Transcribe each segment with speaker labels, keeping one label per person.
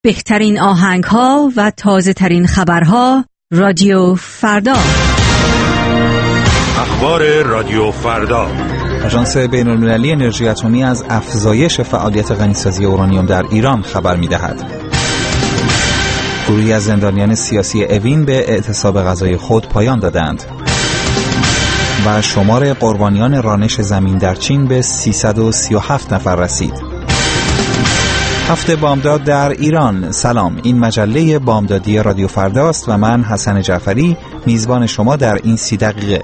Speaker 1: بهترین آهنگ‌ها و تازه‌ترین خبرها رادیو فردا.
Speaker 2: اخبار رادیو فردا.
Speaker 3: آژانس بین‌المللی انرژی اتمی از افزایش فعالیت غنیسازی اورانیوم در ایران خبر می‌دهد. گروهی از زندانیان سیاسی اوین به اعتصاب غذای خود پایان دادند. و شمار قربانیان رانش زمین در چین به 337 نفر رسید. هفته بامداد در ایران. سلام، این مجله بامدادی رادیو فرداست و من حسن جعفری میزبان شما در این 30 دقیقه.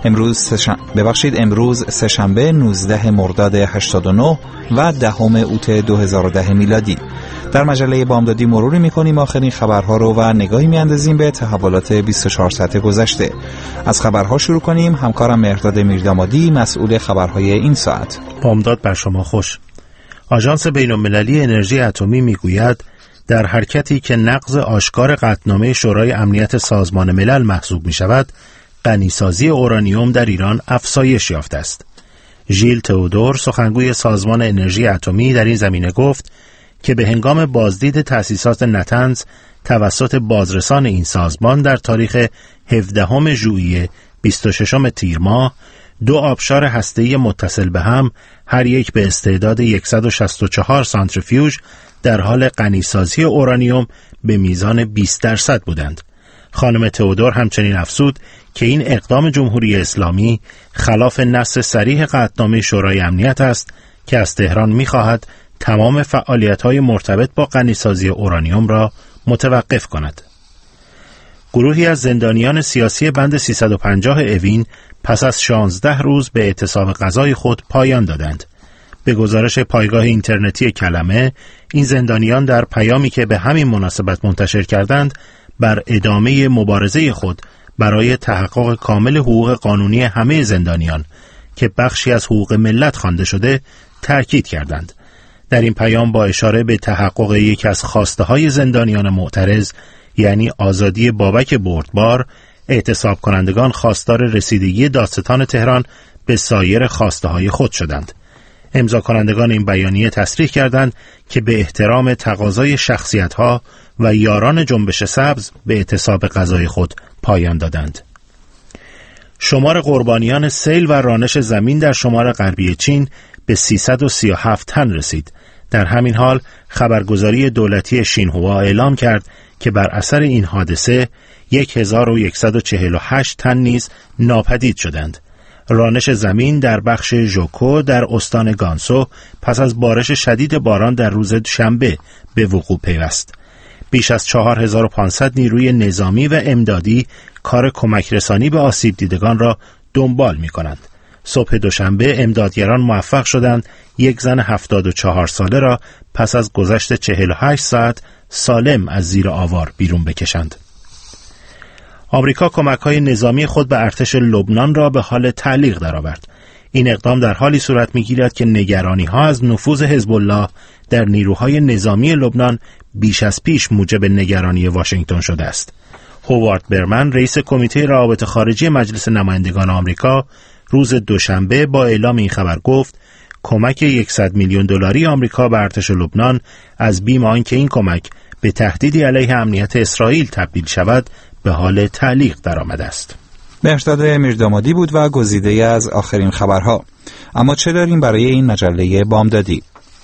Speaker 3: امروز سه‌شنبه 19 مرداد 89 و 10 اوت 2010 میلادی. در مجله بامدادی مروری میکنیم آخرین خبرها رو و نگاهی میاندازیم به تحولات 24 ساعت گذشته. از خبرها شروع کنیم. همکارم مهرداد میردامادی مسئول خبرهای این ساعت.
Speaker 4: بامداد بر شما خوش. آژانس بین‌المللی انرژی اتمی میگوید در حرکتی که نقض آشکار قطعنامه شورای امنیت سازمان ملل محسوب میشود، غنیسازی اورانیوم در ایران افزایش یافته است. ژیل تئودور، سخنگوی سازمان انرژی اتمی، در این زمینه گفت که به هنگام بازدید تأسیسات نتنز توسط بازرسان این سازمان در تاریخ 17 ژوئیه 26 تیر ماه 2 آبشار هسته‌ای متصل به هم، هر یک به استعداد 164 سانتریفیوژ، در حال غنیسازی اورانیوم به میزان 20% بودند. خانم تئودور همچنین افزود که این اقدام جمهوری اسلامی خلاف نص صریح قطعنامه شورای امنیت است که از تهران می‌خواهد تمام فعالیت‌های مرتبط با غنیسازی اورانیوم را متوقف کند. گروهی از زندانیان سیاسی بند 350 اوین پس از 16 روز به اعتصاب غذای خود پایان دادند. به گزارش پایگاه اینترنتی کلمه، این زندانیان در پیامی که به همین مناسبت منتشر کردند بر ادامه مبارزه خود برای تحقق کامل حقوق قانونی همه زندانیان که بخشی از حقوق ملت خوانده شده تاکید کردند. در این پیام با اشاره به تحقق یکی از خواسته‌های زندانیان معترض، یعنی آزادی بابک بردبار، اعتصاب کنندگان خواستار رسیدگی دادستان تهران به سایر خواسته‌های خود شدند. امضا کنندگان این بیانیه تصریح کردند که به احترام تقاضای شخصیت‌ها و یاران جنبش سبز به اعتصاب غذای خود پایان دادند. شمار قربانیان سیل و رانش زمین در شمال غربی چین به 337 تن رسید. در همین حال خبرگزاری دولتی شینهوا اعلام کرد که بر اثر این حادثه 1148 تن نیز ناپدید شدند. رانش زمین در بخش ژوکو در استان گانسو پس از بارش شدید باران در روز شنبه به وقوع پیوست. بیش از 4500 نیروی نظامی و امدادی کار کمک رسانی به آسیب دیدگان را دنبال می کنند. صبح دوشنبه امدادگران موفق شدند یک زن 74 ساله را پس از گذشت 48 ساعت سالم از زیر آوار بیرون بکشند. آمریکا کمک‌های نظامی خود به ارتش لبنان را به حال تعلیق درآورد. این اقدام در حالی صورت می‌گیرد که نگرانی‌ها از نفوذ حزب الله در نیروهای نظامی لبنان بیش از پیش موجب نگرانی واشنگتن شده است. هوارد برمن، رئیس کمیته روابط خارجی مجلس نمایندگان آمریکا، روز دوشنبه با اعلام این خبر گفت کمک $100 میلیون آمریکا به ارتش لبنان از بیم آنکه این کمک به تهدیدی علیه امنیت اسرائیل تبدیل شود به حال تعلیق درآمده است.
Speaker 3: مهرداد میردامادی بود و گزیده از آخرین خبرها. اما چه داریم برای این مجله بامدادی؟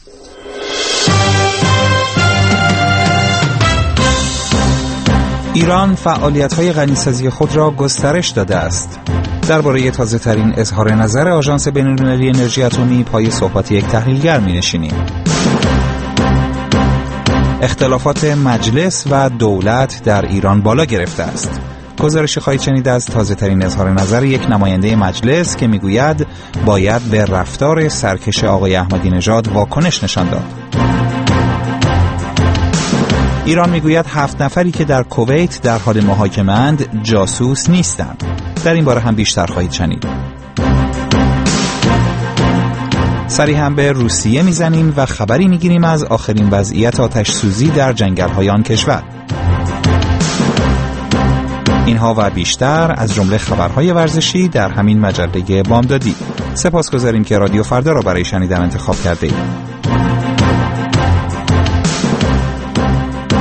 Speaker 3: ایران فعالیت‌های غنیسازی خود را گسترش داده است. درباره تازه‌ترین اظهار نظر آژانس بین‌المللی انرژی اتمی پای صحبت یک تحلیلگر می‌نشینیم. اختلافات مجلس و دولت در ایران بالا گرفته است. گزارشی خواهید شنید از تازه‌ترین اظهار نظر یک نماینده مجلس که میگوید باید به رفتار سرکش آقای احمدی نژاد واکنش نشان داد. ایران میگوید 7 نفری که در کویت در حال محاکمه اند جاسوس نیستند. در این باره هم بیشتر خواهید شنید. سری هم به روسیه میزنیم و خبری میگیریم از آخرین وضعیت آتش سوزی در جنگل‌های آن کشور. اینها و بیشتر از جمله خبرهای ورزشی در همین مجله بامدادی. سپاسگزاریم که رادیو فردا را برای شنیدن انتخاب کرده اید.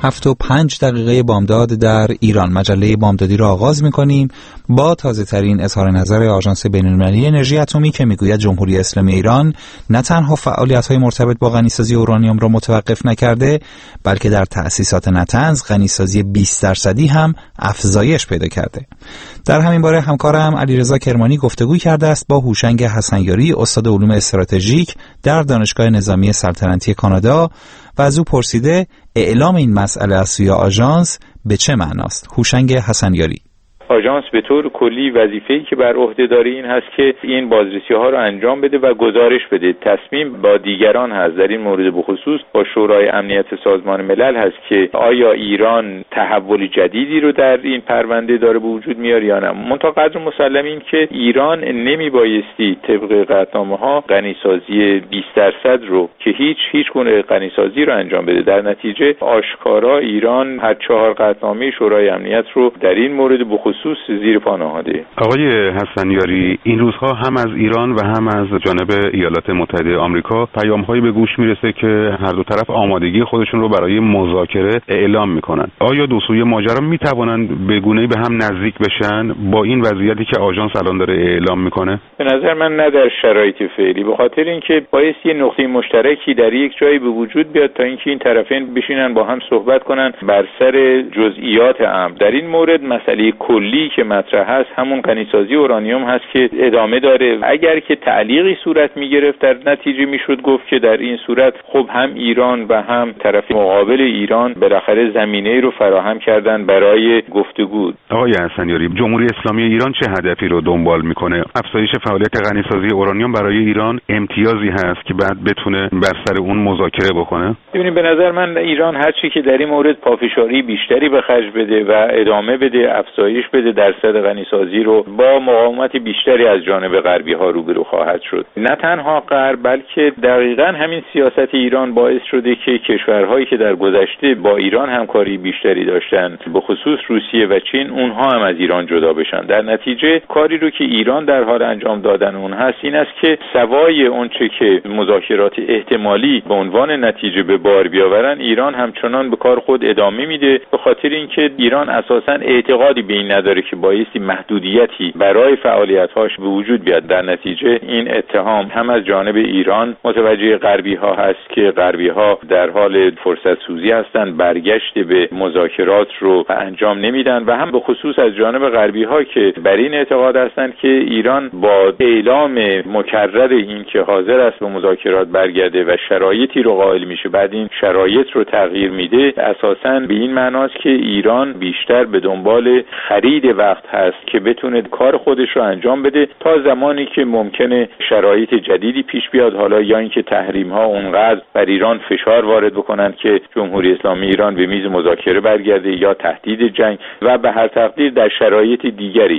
Speaker 3: 7:05 بامداد در ایران. مجله بامدادی را آغاز می‌کنیم با تازه‌ترین اظهار نظر آژانس بین‌المللی انرژی اتمی که میگوید جمهوری اسلامی ایران نه تنها فعالیت‌های مرتبط با غنیسازی اورانیوم را متوقف نکرده، بلکه در تأسیسات نطنز غنیسازی 20% هم افزایش پیدا کرده. در همین باره همکارم علیرضا کرمانی گفتگو کرده است با هوشنگ حسنیاری، استاد علوم استراتژیک در دانشگاه نظامی سلطنتی کانادا و از او پرسیده اعلام این مسئله از سوی آژانس به چه معناست؟ هوشنگ حسنیاری:
Speaker 5: آژانس به طور کلی وظیفه‌ای که بر عهده داره این هست که این بازرسی‌ها رو انجام بده و گزارش بده. تصمیم با دیگران هست، در این مورد بخصوص با شورای امنیت سازمان ملل هست که آیا ایران تحول جدیدی رو در این پرونده داره به وجود میاره یا نه. منتها قدر مسلم این که ایران نمیبایستی طبق قطعنامه‌ها غنیسازی 20% رو که هیچ گونه غنیسازی رو انجام بده. در نتیجه آشکارا ایران هر 4 قطعنامه شورای امنیت رو در این مورد بخصوص زیر پا نهاده.
Speaker 6: آقای حسنیاری، این روزها هم از ایران و هم از جانب ایالات متحده آمریکا پیام‌هایی به گوش میرسه که هر دو طرف آمادگی خودشون رو برای مذاکره اعلام میکنن. آیا دو سوی ماجرا میتوانند به گونه‌ای به هم نزدیک بشن با این وضعیتی که آژانس الان داره اعلام میکنه؟
Speaker 5: به نظر من نه در شرایط فعلی، به خاطر اینکه باعث یه نقطه مشترکی در یک جایی به وجود بیاد تا اینکه این طرفین بشینن با هم صحبت کنن بر سر جزئیات امر. در این مورد مسئله کلی که مطرح هست همون غنیسازی اورانیوم هست که ادامه داره. اگر که تعلیقی صورت میگرفت در نتیجه میشد گفت که در این صورت خب هم ایران و هم طرف مقابل ایران بالاخره زمینه‌ای رو فراهم کردن برای گفتگو.
Speaker 6: آقای حسنیاری، جمهوری اسلامی ایران چه هدفی رو دنبال میکنه؟ افزایش فعالیت غنیسازی اورانیوم برای ایران امتیازی هست که بعد بتونه بر سر اون مذاکره بکنه؟
Speaker 5: ببینید، به نظر من ایران هر چی که در این مورد پافشاری بیشتری به خرج بده و ادامه بده، افزایش بده درصد غنیسازی رو، با مقاومت بیشتری از جانب غربی ها روبرو خواهد شد. نه تنها غرب بلکه دقیقاً همین سیاست ایران باعث شده که کشورهایی که در گذشته با ایران همکاری بیشتری داشتن، به خصوص روسیه و چین، اونها هم از ایران جدا بشن. در نتیجه کاری رو که ایران در حال انجام دادن اون هست این است که سوای اونچه که مذاکرات احتمالی به عنوان نتیجه به بار بیاورن، ایران همچنان به کار خود ادامه میده، به خاطر اینکه ایران اساساً اعتقادی به این نداره که بایستی محدودیتی برای فعالیت‌هاش به وجود بیاد. در نتیجه این اتهام هم از جانب ایران متوجه غربی‌ها هست که غربی‌ها در حال فرصت سوزی هستند، برگشت به مذاکرات رو انجام نمیدن، و هم به خصوص از جانب غربی‌ها که بر این اعتقاد هستند که ایران با اعلام مکرر این که حاضر است به مذاکرات برگرده و شرایطی رو قائل میشه، بعد این شرایط رو تغییر میده، اساساً به این معناست که ایران بیشتر به دنبال خرید وقت هست که بتونه کار خودش رو انجام بده تا زمانی که ممکنه شرایط جدیدی پیش بیاد، حالا یا اینکه تحریم ها اونقدر بر ایران فشار وارد بکنن که جمهوری اسلامی ایران به میز مذاکره برگرده، یا تهدید جنگ، و به هر تقدیر در شرایط دیگری.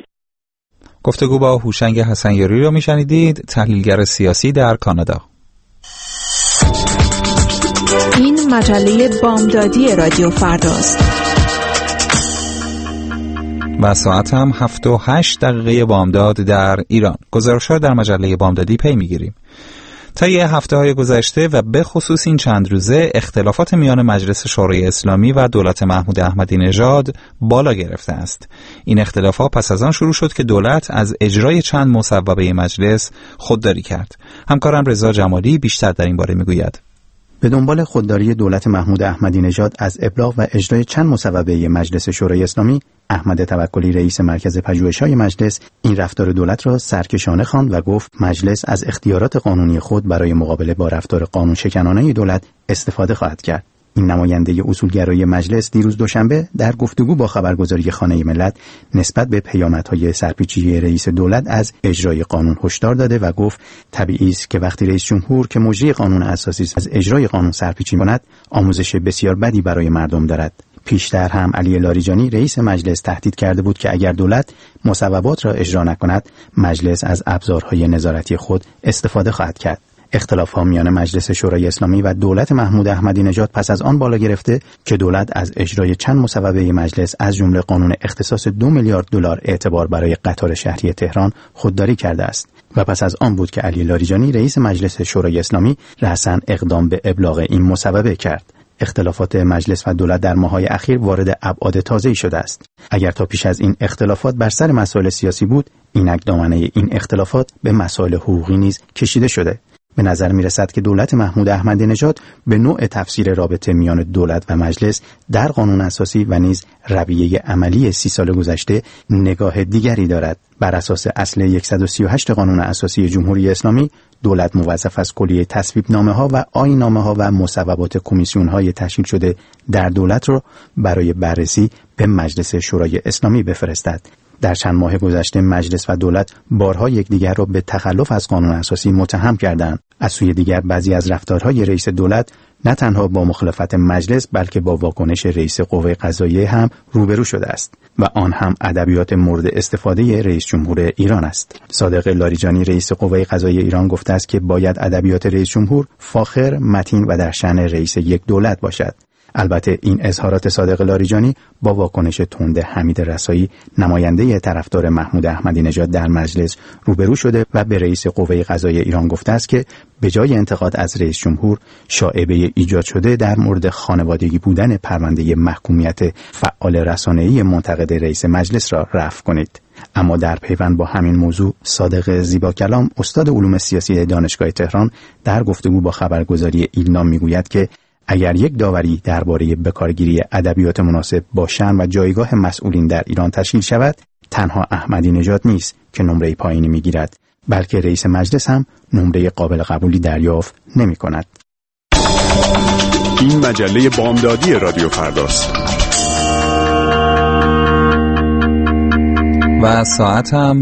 Speaker 3: گفتگو با هوشنگ حسنیاری رو میشنیدید، تحلیلگر سیاسی در کانادا.
Speaker 7: این مجله بامدادی رادیو فرداست.
Speaker 3: و ساعت هم 7:08 بامداد در ایران. گزارش‌ها در مجله بامدادی پی می‌گیریم. طی هفته‌های گذشته و به خصوص این چند روزه اختلافات میان مجلس شورای اسلامی و دولت محمود احمدی نژاد بالا گرفته است. این اختلافات پس از آن شروع شد که دولت از اجرای چند مصوبه مجلس خودداری کرد. همکارم رضا جمالی بیشتر در این باره می‌گوید.
Speaker 8: به دنبال خودداری دولت محمود احمدی نژاد از ابلاغ و اجرای چند مصوبه مجلس شورای اسلامی، احمد توکلی رئیس مرکز پژوهش‌های مجلس این رفتار دولت را سرکشانه خواند و گفت مجلس از اختیارات قانونی خود برای مقابله با رفتار قانون شکنانه دولت استفاده خواهد کرد. این نماینده اصولگرای مجلس دیروز دوشنبه در گفتگو با خبرگزاری خانه ملت نسبت به پیامدهای سرپیچی رئیس دولت از اجرای قانون هشدار داده و گفت طبیعی است که وقتی رئیس جمهور که مجری قانون اساسی از اجرای قانون سرپیچی کند، آموزش بسیار بدی برای مردم دارد. پیشتر هم علی لاریجانی رئیس مجلس تهدید کرده بود که اگر دولت مصوبات را اجرا نکند، مجلس از ابزارهای نظارتی خود استفاده خواهد کرد. اختلاف‌ها میان مجلس شورای اسلامی و دولت محمود احمدی نژاد پس از آن بالا گرفته که دولت از اجرای چند مصوبه مجلس از جمله قانون اختصاص 2 میلیارد دلار اعتبار برای قطار شهری تهران خودداری کرده است و پس از آن بود که علی لاریجانی رئیس مجلس شورای اسلامی رأساً اقدام به ابلاغ این مصوبه کرد. اختلافات مجلس و دولت در ماه‌های اخیر وارد ابعاد تازه‌ای شده است. اگر تا پیش از این اختلافات بر سر مسائل سیاسی بود، اینک دامنه این اختلافات به مسائل حقوقی نیز کشیده شده. به نظر می رسد که دولت محمود احمدی نژاد به نوع تفسیر رابطه میان دولت و مجلس در قانون اساسی و نیز رویه عملی 30 سال گذشته نگاه دیگری دارد. بر اساس اصل 138 قانون اساسی جمهوری اسلامی، دولت موظف است کلیه تصویب‌نامه‌ها و آیین‌نامه‌ها و مصوبات کمیسیون‌های تشکیل شده در دولت را برای بررسی به مجلس شورای اسلامی بفرستد. در چند ماه گذشته مجلس و دولت بارها یکدیگر را به تخلف از قانون اساسی متهم کردند. از سوی دیگر بعضی از رفتارهای رئیس دولت نه تنها با مخالفت مجلس بلکه با واکنش رئیس قوه قضاییه هم روبرو شده است و آن هم ادبیات مورد استفاده رئیس جمهور ایران است. صادق لاریجانی رئیس قوه قضاییه ایران گفته است که باید ادبیات رئیس جمهور فاخر، متین و در شأن رئیس یک دولت باشد. البته این اظهارات صادق لاریجانی با واکنش تند حمید رسایی نماینده طرفدار محمود احمدی نژاد در مجلس روبرو شده و به رئیس قوه قضاییه ایران گفته است که به جای انتقاد از رئیس جمهور، شایعه ایجاد شده در مورد خانوادگی بودن پرونده محکومیت فعال رسانه‌ای منتقد رئیس مجلس را رفع کنید. اما در پیوند با همین موضوع، صادق زیبا کلام استاد علوم سیاسی دانشگاه تهران در گفتگو با خبرگزاری ایلنا میگوید که اگر یک داوری درباره بکارگیری ادبیات مناسب با شأن و جایگاه مسئولین در ایران تشکیل شود، تنها احمدی نژاد نیست که نمره پایینی میگیرد، بلکه رئیس مجلس هم نمره قابل قبولی دریافت نمی کند.
Speaker 2: این مجله بامدادی رادیو فرداست.
Speaker 3: و ساعت هم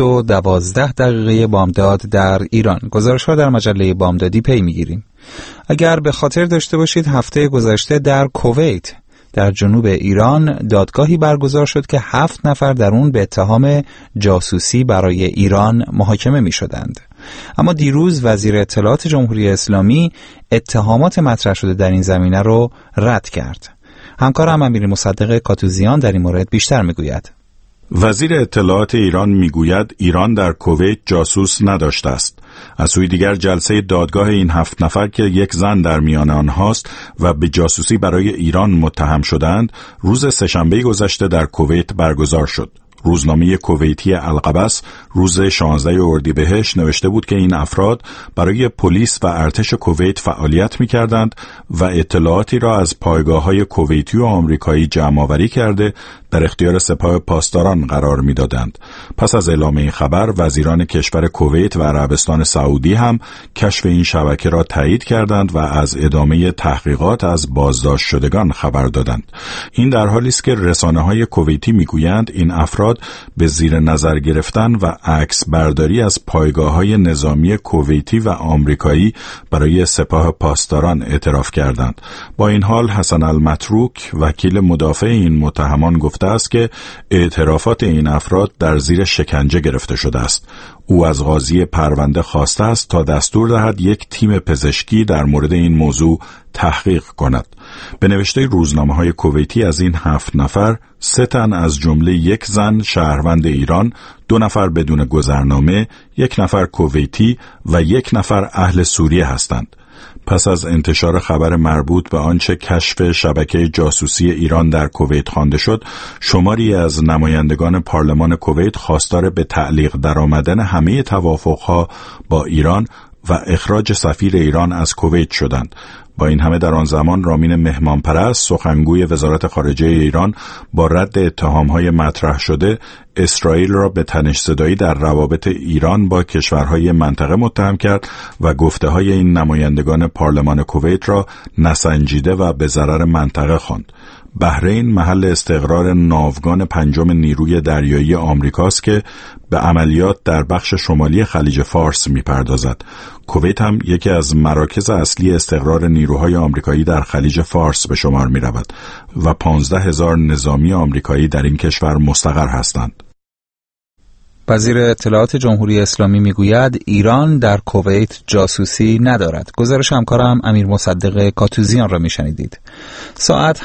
Speaker 3: 7:12 بامداد در ایران. گزارش‌ها در مجله بامدادی پی می‌گیریم. اگر به خاطر داشته باشید هفته گذشته در کویت در جنوب ایران دادگاهی برگزار شد که 7 نفر در اون به اتهام جاسوسی برای ایران محاکمه می شدند. اما دیروز وزیر اطلاعات جمهوری اسلامی اتهامات مطرح شده در این زمینه رو رد کرد. همکارم امیر مصدق کاتوزیان در این مورد بیشتر می گوید.
Speaker 9: وزیر اطلاعات ایران میگوید ایران در کویت جاسوس نداشته است. از سوی دیگر جلسه دادگاه این 7 نفر که یک زن در میان آنهاست و به جاسوسی برای ایران متهم شدند، روز سه‌شنبه گذشته در کویت برگزار شد. روزنامه کویتی القبس روز 16 اردیبهشت نوشته بود که این افراد برای پلیس و ارتش کویت فعالیت می‌کردند و اطلاعاتی را از پایگاه‌های کویتی و آمریکایی جمع‌آوری کرده در اختیار سپاه پاسداران قرار می‌دادند. پس از اعلام این خبر، وزیران کشور کویت و عربستان سعودی هم کشف این شبکه را تایید کردند و از ادامه تحقیقات از بازداشت شدگان خبر دادند. این در حالی است که رسانه‌های کویتی می‌گویند این افراد به زیر نظر گرفتن و عکس برداری از پایگاه‌های نظامی کویتی و آمریکایی برای سپاه پاسداران اعتراف کردند. با این حال حسن المتروک وکیل مدافع این متهمان گفته است که اعترافات این افراد در زیر شکنجه گرفته شده است. او از قاضی پرونده خواسته است تا دستور دهد یک تیم پزشکی در مورد این موضوع تحقیق کند. به نوشته روزنامه‌های کویتی از این 7 نفر 3 تن از جمله یک زن شهروند ایران، 2 نفر بدون گذرنامه، 1 نفر کویتی و 1 نفر اهل سوریه هستند. پس از انتشار خبر مربوط به آنچه کشف شبکه جاسوسی ایران در کویت خوانده شد، شماری از نمایندگان پارلمان کویت خواستار به تعلیق درآمدن همه توافقها با ایران و اخراج سفیر ایران از کویت شدند. با این همه در آن زمان رامین مهمانپرست سخنگوی وزارت خارجه ایران با رد اتهام‌های مطرح شده اسرائیل را به تنش‌زدایی در روابط ایران با کشورهای منطقه متهم کرد و گفته‌های این نمایندگان پارلمان کویت را نسنجیده و به ضرر منطقه خواند. بحرین محل استقرار ناوگان 5 نیروی دریایی آمریکاست که به عملیات در بخش شمالی خلیج فارس می‌پردازد. کویت هم یکی از مراکز اصلی استقرار نیروهای آمریکایی در خلیج فارس به شمار می‌رود و 15,000 نظامی آمریکایی در این کشور مستقر هستند.
Speaker 3: وزیر اطلاعات جمهوری اسلامی میگوید ایران در کویت جاسوسی ندارد. گزارش همکارم امیر مصدق کاتوزیان را میشنیدید. ساعت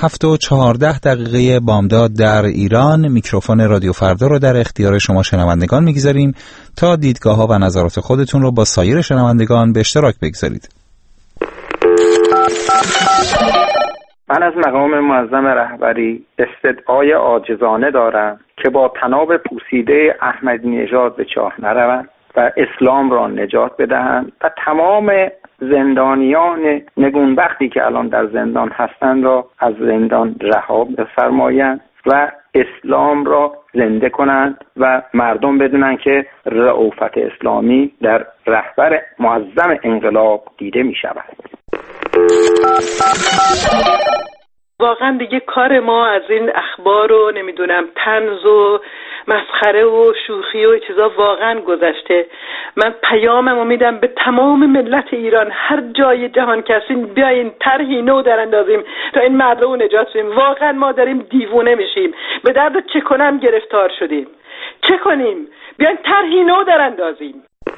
Speaker 3: 7:14 بامداد در ایران. میکروفون رادیو فردا را در اختیار شما شنوندگان میگذاریم تا دیدگاه‌ها و نظرات خودتون را با سایر شنوندگان به اشتراک بگذارید.
Speaker 10: من از مقام معظم رهبری استدعای عاجزانه دارم که با طناب پوسیده احمدی نژاد به چاه نروند و اسلام را نجات بدهند و تمام زندانیان نگونبختی که الان در زندان هستند را از زندان رها بفرمایند و اسلام را زنده کنند و مردم بدونن که رأفت اسلامی در رهبر معظم انقلاب دیده می شود.
Speaker 11: واقعا دیگه کار ما از این اخبار و نمیدونم طنز و مسخره و شوخی و چیزا واقعا گذشته. من پیاممو میدم به تمام ملت ایران، هر جای جهان کسین بیاین طرحی نو در اندازیم تا این مردم رو نجات بدیم. واقعا ما داریم دیوونه میشیم، به درد چه کنم گرفتار شدیم. چه کنیم؟ بیاین طرحی نو در اندازیم.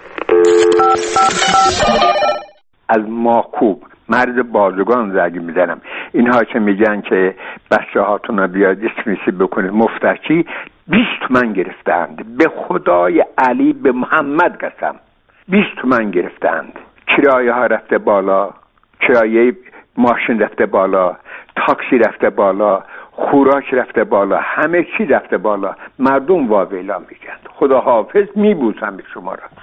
Speaker 12: از ماکوب مرد بازرگان زنگ میزنم. اینها که میگن که بچه هاتون رو بیاد اسمیسی بکنید مفترچی، 20 تومن گرفتند. به خدای علی به محمد قسم 20 تومن گرفتند. کرایه ها رفته بالا، کرایه ماشین رفته بالا، تاکسی رفته بالا، خوراک رفته بالا، همه چی رفته بالا. مردم واویلا میگن. خدا حافظ، میبوسم به شما را.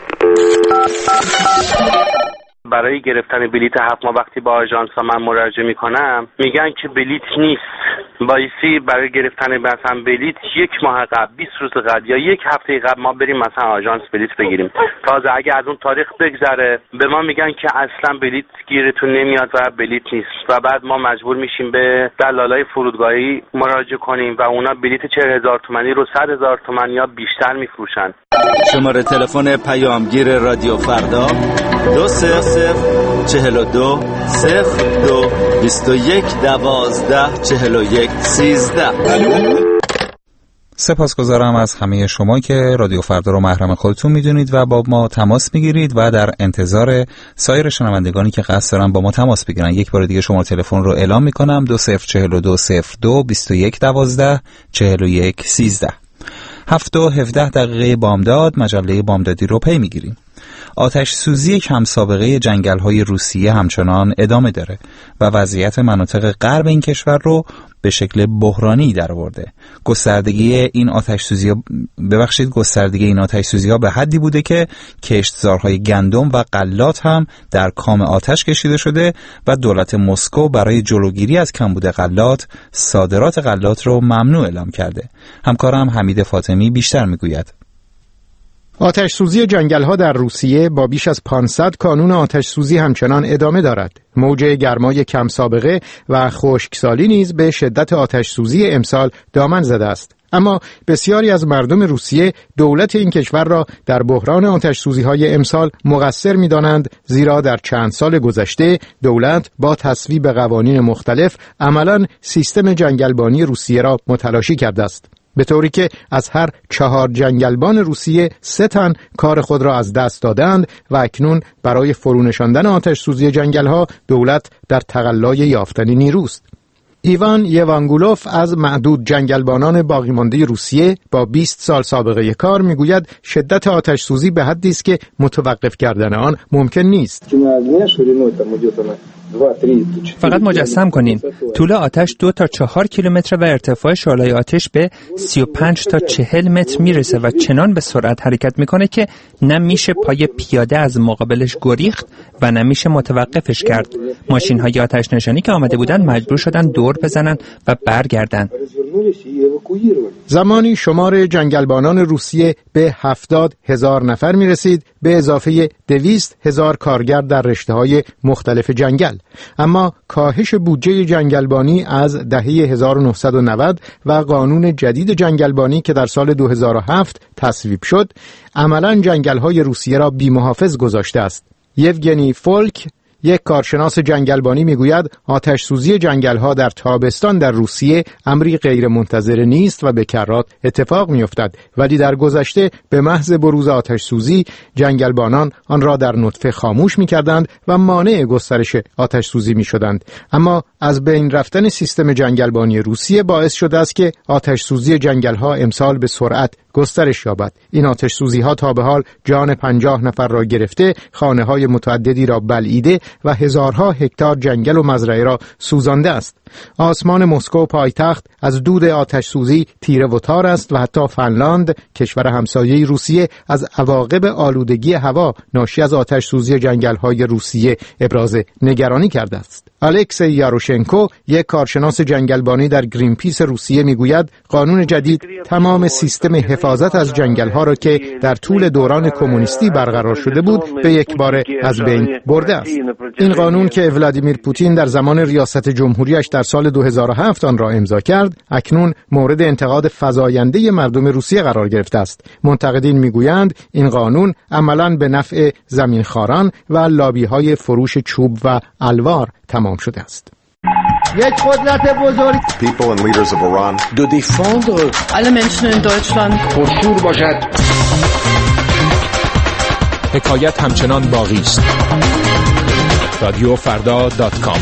Speaker 13: برای گرفتن بلیت 7 ماه وقتی با آژانس من مراجعه میکنم میگن که بلیت نیست. بایستی برای گرفتن مثلا بلیت 1 ماه قبل، 20 روز قبل یا 1 هفته قبل ما بریم مثلا آژانس بلیت بگیریم. تازه اگه از اون تاریخ بگذره به ما میگن که اصلا بلیت گیرتون نمیاد و بلیت نیست و بعد ما مجبور میشیم به دلالای فرودگاهی مراجعه کنیم و اونا بلیت 40,000 تومانی رو 100,000 تومان یا بیشتر میفروشن.
Speaker 14: شماره تلفن پیامگیر رادیو فردا 2042 02 21 12 41 13.
Speaker 3: سپاسگزارم از همه شما که رادیو فردا رو محرم خودتون میدونید و با ما تماس میگیرید و در انتظار سایر شنوندگانی که قصد دارن با ما تماس بگیرن یک بار دیگه شما تلفن رو اعلام میکنم 2042 02 21 12 41 13. 7:17 بامداد مجله بامدادی رو پی میگیریم. آتش سوزی کم سابقه جنگل‌های روسیه همچنان ادامه داره و وضعیت مناطق غرب این کشور رو به شکل بحرانی درآورده. گستردگی این آتش سوزی‌ها به حدی بوده که کشتزارهای گندم و غلات هم در کام آتش کشیده شده و دولت مسکو برای جلوگیری از کمبود غلات صادرات غلات رو ممنوع اعلام کرده. همکارم حمید فاطمی بیشتر میگوید.
Speaker 15: آتش سوزی جنگل‌ها در روسیه با بیش از 500 کانون آتش سوزی همچنان ادامه دارد. موج گرمای کم سابقه و خشکسالی نیز به شدت آتش سوزی امسال دامن زده است. اما بسیاری از مردم روسیه دولت این کشور را در بحران آتش سوزی‌های امسال مقصر می‌دانند، زیرا در چند سال گذشته دولت با تصویب قوانین مختلف عملاً سیستم جنگلبانی روسیه را متلاشی کرده است. به طوری که از هر 4 جنگلبان روسیه 3 تن کار خود را از دست دادند و اکنون برای فرونشاندن آتش سوزی جنگل‌ها دولت در تقلای یافتن نیروست. ایوان یوانگولوف از معدود جنگلبانان باقی مانده روسیه با 20 سال سابقه کار میگوید شدت آتش سوزی به حدی است که متوقف کردن آن ممکن نیست.
Speaker 16: فقط مجسم کنین طول آتش 2 تا 4 کیلومتر و ارتفاع شعله‌های آتش به 35 تا 40 متر میرسه و چنان به سرعت حرکت میکنه که نه میشه پای پیاده از مقابلش گریخت و نه میشه متوقفش کرد. ماشین‌های آتش نشانی که آمده بودن مجبور شدن دور بزنن و برگردن.
Speaker 15: زمانی شمار جنگلبانان روسیه به 70,000 نفر میرسید به اضافه 200,000 کارگر در رشته‌های مختلف جنگل. اما کاهش بودجه جنگلبانی از دهه 1990 و قانون جدید جنگلبانی که در سال 2007 تصویب شد عملاً جنگل‌های روسیه را بی‌محافظ گذاشته است. یوگنی فولک یک کارشناس جنگلبانی میگوید آتش سوزی جنگل‌ها در تابستان در روسیه امری غیر منتظره نیست و به کرات اتفاق می‌افتد، ولی در گذشته به محض بروز آتش سوزی جنگلبانان آن را در نطفه خاموش می‌کردند و مانع گسترش آتش سوزی می‌شدند. اما از بین رفتن سیستم جنگلبانی روسیه باعث شده است که آتش سوزی جنگل‌ها امسال به سرعت گسترش یابد. این آتش سوزی ها تا به حال جان 50 نفر را گرفته، خانه های متعددی را بلعیده و هزارها هکتار جنگل و مزرعه را سوزانده است. آسمان مسکو پایتخت از دود آتش سوزی تیره و تار است و حتی فنلاند، کشور همسایه روسیه، از عواقب آلودگی هوا ناشی از آتش سوزی جنگل‌های روسیه ابراز نگرانی کرده است. الکسی یاروشنکو، یک کارشناس جنگلبانی در گرین پیس روسیه، میگوید قانون جدید تمام سیستم حفاظت از جنگل‌ها را که در طول دوران کمونیستی برقرار شده بود به یک باره از بین برده است. این قانون که ولادیمیر پوتین در زمان ریاست جمهوریش در سال 2007 آن را امضا کرد، اکنون مورد انتقاد فزاینده مردم روسیه قرار گرفته است. منتقدین میگویند این قانون عملاً به نفع زمینخواران و لابی‌های فروش چوب و الوار تمام شده است.
Speaker 17: یک قدرت بزرگ
Speaker 2: People and leaders of Iran
Speaker 17: de défendre alle Menschen in Deutschland پرشور باشد.
Speaker 18: حکایت همچنان باقی است. رادیوفردا.com.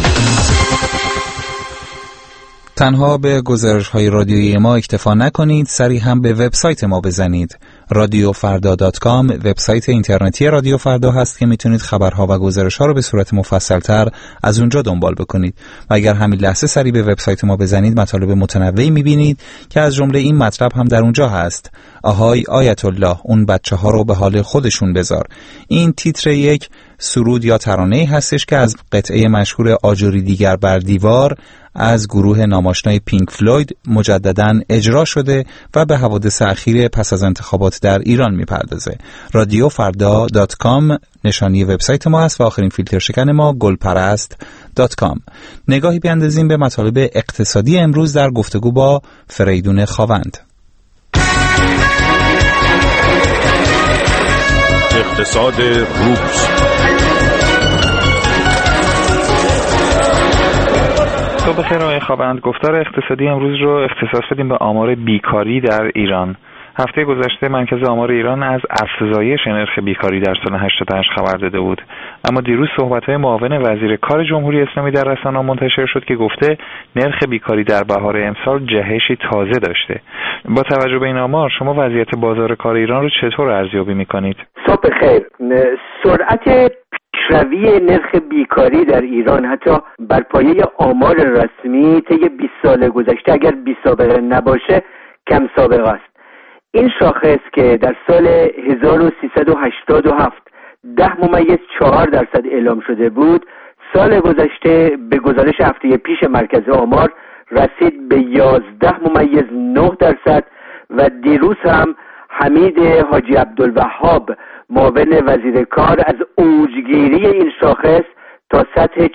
Speaker 3: تنها به گزارش‌های رادیویی ما اکتفا نکنید، سری هم به وبسایت ما بزنید. رادیوفردا.com وبسایت اینترنتی رادیو فردا هست که میتونید خبرها و گزارش‌ها رو به صورت مفصل‌تر از اونجا دنبال بکنید. و اگر همین لحظه سری به وبسایت ما بزنید، مطالب متنوعی میبینید که از جمله این مطلب هم در اونجا هست. آهای آیت الله، اون بچه‌ها رو به حال خودشون بذار. این تیتر یک سرود یا ترانه‌ای هستش که از قطعه مشهور آجری دیگر بر دیوار از گروه ناماشنای پینک فلوید مجدداً اجرا شده و به حوادث اخیر پس از انتخابات در ایران میپردازه. رادیوفردا.com نشانی وبسایت ما است و آخرین فیلتر شکن ما گلپرست.com. نگاهی بیاندازیم به مطالب اقتصادی امروز در گفتگو با فریدون خاوند.
Speaker 2: اقتصاد روز.
Speaker 5: صبح بخیر آقای خاوند. گفتار اقتصادی امروز رو اختصاص بدیم به آمار بیکاری در ایران. هفته گذشته مرکز آمار ایران از افزایش نرخ بیکاری در سال 88 خبر داده بود، اما دیروز صحبت‌های معاون وزیر کار جمهوری اسلامی در رسانه‌ها منتشر شد که گفته نرخ بیکاری در بهار امسال جهشی تازه داشته. با توجه به این آمار شما وضعیت بازار کار ایران رو چطور ارزیابی می‌کنید؟
Speaker 12: صبح بخیر. سرعت پیشروی نرخ بیکاری در ایران حتی بر پایه آمار رسمی طی 20 سال گذشته اگر بی سابقه نباشه کم سابقه است. این شاخص که در سال 1387 10.4% اعلام شده بود، سال گذشته به گزارش هفته پیش مرکز آمار رسید به 11.9% و دیروز هم حمید حاجی عبدالوهاب معاون وزیر کار از اوجگیری این شاخص تا سطح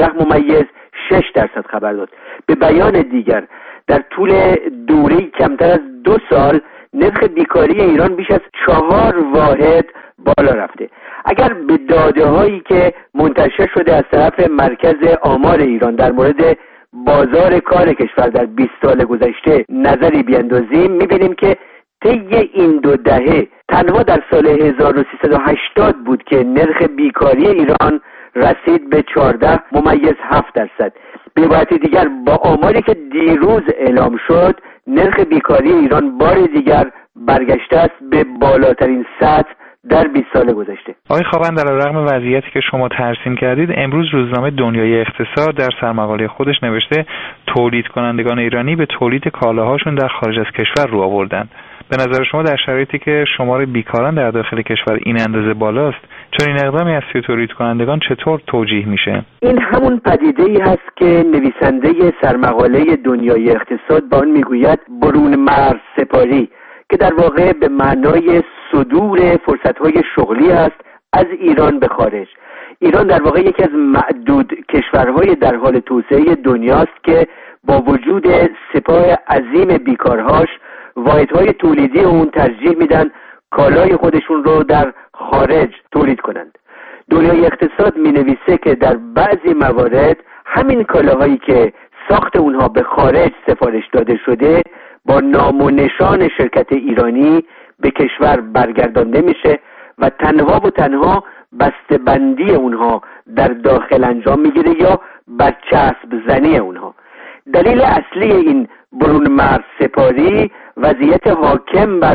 Speaker 12: 14.6% خبر داد. به بیان دیگر در طول دوره‌ای کمتر از 2 سال نرخ بیکاری ایران بیش از 4 واحد بالا رفته. اگر به داده هایی که منتشر شده از طرف مرکز آمار ایران در مورد بازار کار کشور در 20 سال گذشته نظری بیندازیم، میبینیم که طی این 2 دهه تنها در سال 1380 بود که نرخ بیکاری ایران رسید به 14.7%. به عبارت دیگر با آماری که دیروز اعلام شد، نرخ بیکاری ایران بار دیگر برگشته است به بالاترین سطح در 20 سال گذشته.
Speaker 5: آقای خاوند، علیرغم وضعیتی که شما ترسیم کردید، امروز روزنامه دنیای اقتصاد در سرمقاله خودش نوشته تولید کنندگان ایرانی به تولید کالاهاشون در خارج از کشور رو آوردند. به نظر شما در شرایطی که شمار بیکاران در داخل کشور این اندازه بالاست، چون این اقدامی از سوی تولید کنندگان چطور توجیه میشه؟
Speaker 12: این همون پدیده‌ای هست که نویسنده سرمقاله دنیای اقتصاد با آن میگوید برون مرز سپاری، که در واقع به معنای صدور فرصت‌های شغلی است از ایران به خارج. ایران در واقع یکی از معدود کشورهای در حال توسعه دنیاست که با وجود سپاه عظیم بیکارهاش، واحدهای تولیدی اون ترجیح میدن کالای خودشون رو در خارج تولید کنند. دنیای اقتصاد می نویسه که در بعضی موارد همین کالاهایی که ساخت اونها به خارج سفارش داده شده با نام و نشان شرکت ایرانی به کشور برگردانده میشه و تنها بسته‌بندی اونها در داخل انجام میگیره یا برچسب زنی اونها. دلیل اصلی این برون مرز سپاری وضعیت حاکم بر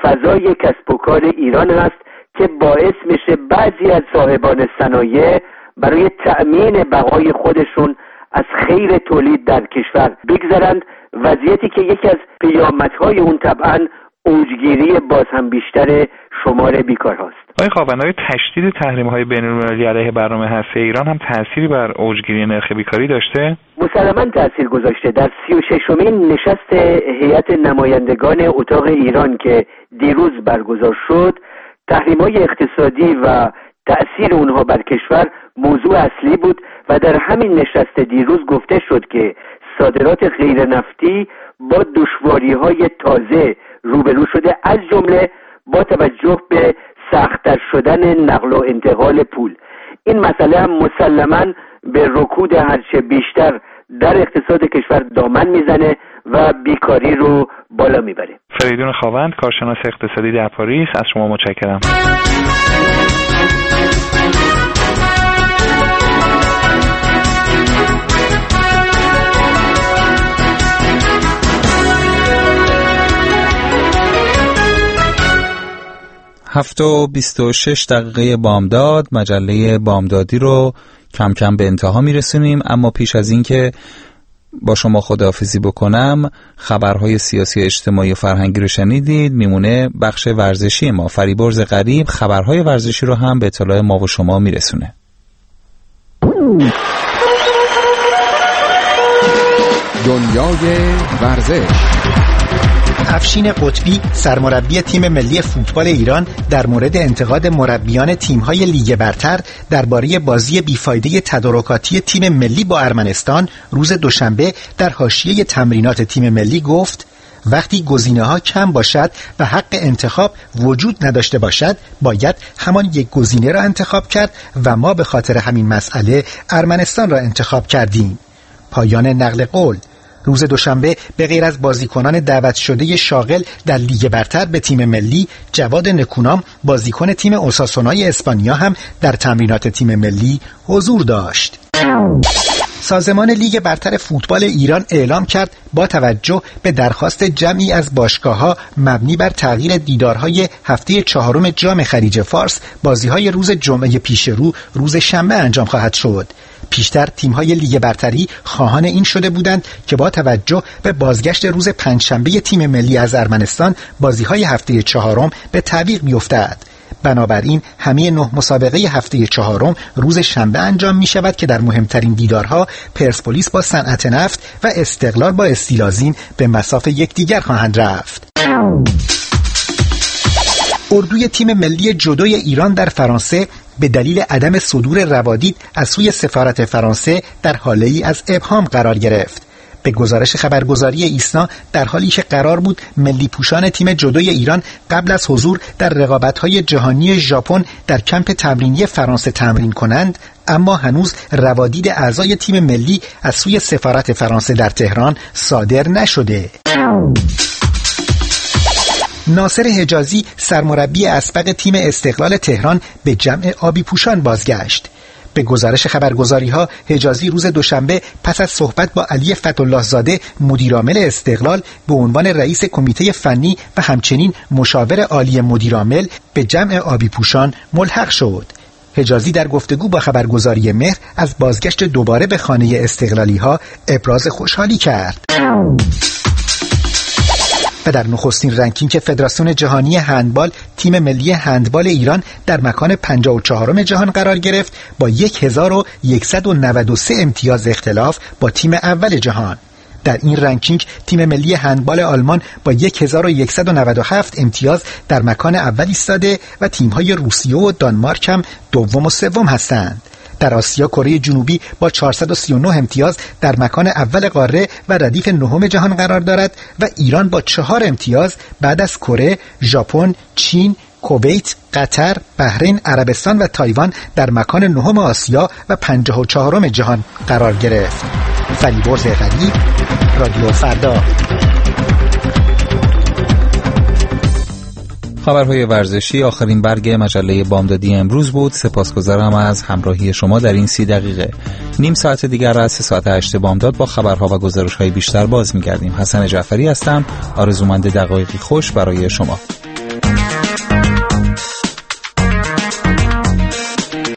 Speaker 19: فضای کسب و کار ایران هست که باعث میشه بعضی از صاحبان صنایع برای تأمین بقای خودشون از خیر تولید در کشور بگذرند، وضعیتی که یکی از پیامدهای اون طبعا اوجگیری باز هم بیشتر شمار بیکارهاست.
Speaker 20: آقای خاوند، آیا تشدید تحریم‌های بین‌المللی علیه برنامه هسته ایران هم تأثیری بر اوجگیری نرخ بیکاری داشته؟
Speaker 19: مسلماً تأثیر گذاشته. در 36مین نشست هیئت نمایندگان اتاق ایران که دیروز برگزار شد، تحریم‌های اقتصادی و تأثیر اونها بر کشور موضوع اصلی بود و در همین نشست دیروز گفته شد که صادرات غیر نفتی با دشواری‌های تازه روبرو شده، از جمله با توجه به سخت‌تر شدن نقل و انتقال پول. این مسئله هم مسلماً به رکود هرچه بیشتر در اقتصاد کشور دامن میزنه و بیکاری رو بالا میبره.
Speaker 20: فریدون خاوند، کارشناس اقتصادی در پاریس، از شما متشکرم.
Speaker 3: هفت و 26 دقیقه بامداد، مجله بامدادی رو کم کم به انتها میرسونیم، اما پیش از این که با شما خداحافظی بکنم، خبرهای سیاسی اجتماعی و فرهنگی رو شنیدید. میمونه بخش ورزشی ما. فریبرز غریب خبرهای ورزشی رو هم به اطلاع ما و شما میرسونه.
Speaker 18: دنیای ورزش.
Speaker 21: افشین قطبی سرمربی تیم ملی فوتبال ایران در مورد انتقاد مربیان تیم‌های لیگ برتر درباره بازی بیفایده تدارکاتی تیم ملی با ارمنستان روز دوشنبه در حاشیه تمرینات تیم ملی گفت: وقتی گزینه‌ها کم باشد و حق انتخاب وجود نداشته باشد، باید همان یک گزینه را انتخاب کرد و ما به خاطر همین مسئله ارمنستان را انتخاب کردیم. پایان نقل قول. روز دوشنبه به غیر از بازیکنان دعوت شده شاغل در لیگ برتر به تیم ملی، جواد نکونام بازیکن تیم اوساسونای اسپانیا هم در تمرینات تیم ملی حضور داشت. سازمان لیگ برتر فوتبال ایران اعلام کرد با توجه به درخواست جمعی از باشگاه‌ها مبنی بر تغییر دیدارهای هفته چهارم جام خلیج فارس، بازی‌های روز جمعه پیش رو روز شنبه انجام خواهد شد. پیشتر تیم‌های لیگ برتری خواهان این شده بودند که با توجه به بازگشت روز پنجشنبه تیم ملی از ارمنستان، بازی‌های هفته چهارم به تعویق بیفتد. بنابراین همه 9 مسابقه هفته چهارم روز شنبه انجام می شود که در مهمترین دیدارها پرسپولیس با صنعت نفت و استقلال با استیلازین به مصاف یکدیگر خواهند رفت. اردوی تیم ملی جودوی ایران در فرانسه به دلیل عدم صدور روادید از سوی سفارت فرانسه در حاله‌ای از ابهام قرار گرفت. به گزارش خبرگزاری ایسنا، در حالی که قرار بود ملی پوشان تیم جودوی ایران قبل از حضور در رقابت‌های جهانی ژاپن در کمپ تمرینی فرانسه تمرین کنند، اما هنوز روادید اعضای تیم ملی از سوی سفارت فرانسه در تهران صادر نشده. ناصر حجازی سرمربی اسبق تیم استقلال تهران به جمع آبی پوشان بازگشت. به گزارش خبرگزاری‌ها، حجازی روز دوشنبه پس از صحبت با علی فتح‌الله زاده مدیرعامل استقلال به عنوان رئیس کمیته فنی و همچنین مشاور عالی مدیرعامل به جمع آبی پوشان ملحق شد. حجازی در گفتگو با خبرگزاری مهر از بازگشت دوباره به خانه استقلالی‌ها ابراز خوشحالی کرد. و در نخستین رنکینگ فدراسیون جهانی هندبال، تیم ملی هندبال ایران در مکان 54م جهان قرار گرفت با 1193 امتیاز اختلاف با تیم اول جهان. در این رنکینگ تیم ملی هندبال آلمان با 1197 امتیاز در مکان اول ایستاده و تیم‌های روسیه و دانمارک هم دوم و سوم هستند. در آسیا کره جنوبی با 439 امتیاز در مکان اول قاره و ردیف نهم جهان قرار دارد و ایران با 4 امتیاز بعد از کره، ژاپن، چین، کویت، قطر، بحرین، عربستان و تایوان در مکان نهم آسیا و 54م جهان قرار گرفت. فریبرز غریب، رادیو فردا.
Speaker 3: خبرهای ورزشی آخرین برگ مجله بامدادی امروز بود. سپاسگزارم از همراهی شما در این 30 دقیقه. نیم ساعت دیگر از 3 ساعت 8 بامداد با خبرها و گزارش‌های بیشتر باز می‌گردیم. حسن جعفری هستم. آرزومند دقایقی خوش برای شما.